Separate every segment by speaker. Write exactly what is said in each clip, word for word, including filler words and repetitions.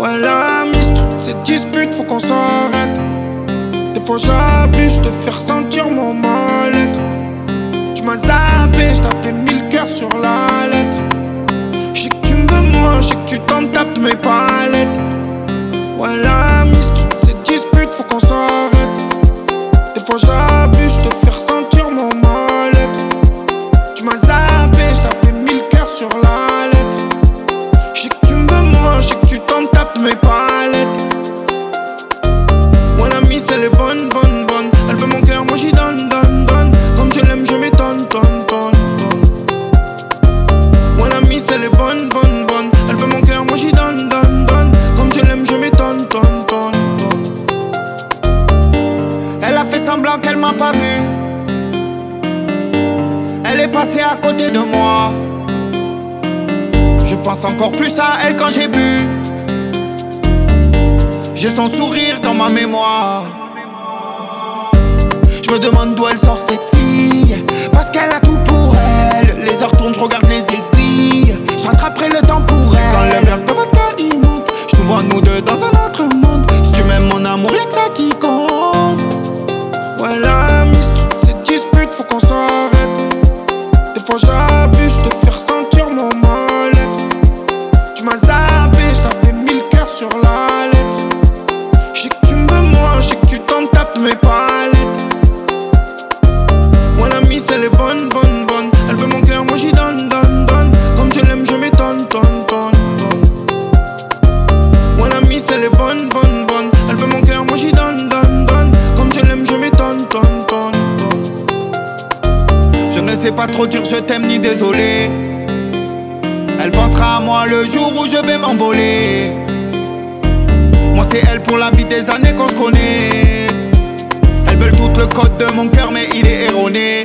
Speaker 1: Ouais, la mise, toutes ces disputes, faut qu'on s'arrête. Des fois j'abuse, je te fais ressentir mon mal-être. Tu m'as zappé, je t'avais mis le cœur sur la lettre. Je sais que tu me veux moi, je sais que tu t'en tapes de mes palettes. Ouais, la mise, toutes ces disputes, faut qu'on s'arrête. Des fois j'abuse, je te fais ressentir mon mal-être. Tu m'as zappé, je t'avais mis le cœur sur la lettre. Je sais que tu me veux moi, je sais que tu t'en tapes de mes palettes. Ouais, la mise, elle est bonne, bonne, bonne. Elle veut mon cœur, moi j'y donne, donne, donne. Comme je l'aime, je m'étonne, tonne, tonne, tonne. Ouais, la mise, elle est bonne, bonne, bonne. Elle veut mon cœur, moi j'y donne, donne, donne. Comme je l'aime, je m'étonne, tonne, tonne, tonne. Elle a fait semblant qu'elle m'a pas vu. Elle est passée à côté de moi. Je pense encore plus à elle quand j'ai bu. J'ai son sourire dans ma mémoire. Je me demande d'où elle sort cette fille. Parce qu'elle a tout pour elle. Les heures tournent, je regarde les aiguilles. Je rattraperai le temps pour elle. Quand le verre de vodka il monte, je nous vois nous deux dans un autre monde. Si tu m'aimes mon amour, y'a que ça qui compte. Ouais, la mise, toutes ces disputes, faut qu'on s'arrête. Des fois j'abuse, je te fais ressentir mon mal-être. Tu m'as zappé, je t'avais mis le cœur sur la lettre. Je sais que tu me veux moi, je sais que tu t'en tapes de mes palettes. Ouais, la mise, elle est bonne, bonne, bonne. Elle veut mon cœur, moi j'y donne, donne, donne. Comme je l'aime, je m'étonne, tonne, tonne, tonne. Ouais, la mise, elle est bonne, bonne, bonne. Elle veut mon cœur, moi j'y donne, donne, donne. Comme je l'aime, je m'étonne, tonne, tonne, tonne. Je ne sais pas trop dire je t'aime ni désolé. Elle pensera à moi le jour où je vais m'envoler. Moi c'est elle pour la vie des années qu'on se connaît. Elles veulent tout le code de mon cœur mais il est erroné.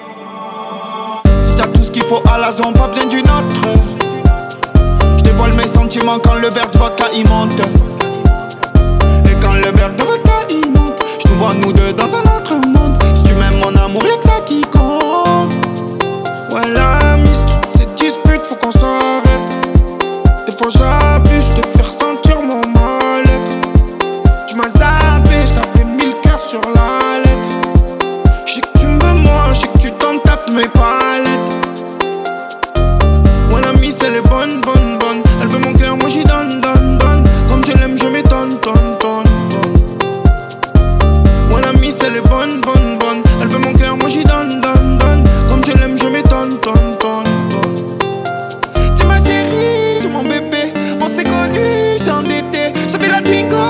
Speaker 1: Si t'as tout ce qu'il faut à la zone, pas besoin d'une autre. Je dévoile mes sentiments quand le verre de vodka il monte. Et quand le verre de vodka il monte, je nous vois nous deux dans un autre monde. Si tu m'aimes mon amour, y'a que ça qui compte. Ouais, la mise, toutes ces disputes, faut qu'on s'arrête. Des fois j'abuse, je te fais ressentir mon mal-être. Tu m'as zappé, je t'avais mis le cœur sur la lettre. Je sais que tu me veux moi, je sais que tu t'en tapes de mes palettes. Ouais, la mise, elle est bonne, bonne, bonne. Elle veut mon cœur, moi j'y donne, donne, donne. Comme je l'aime, je m'étonne, tonne, tonne, tonne. Ouais, la mise, elle est bonne, bonne, bonne. Elle veut mon cœur, moi j'y donne, donne, donne. Comme je l'aime, je m'étonne, tonne, tonne, tonne. Tu ma chérie, tu mon bébé. On s'est connus, j'étais endetté. J'avais la Twingo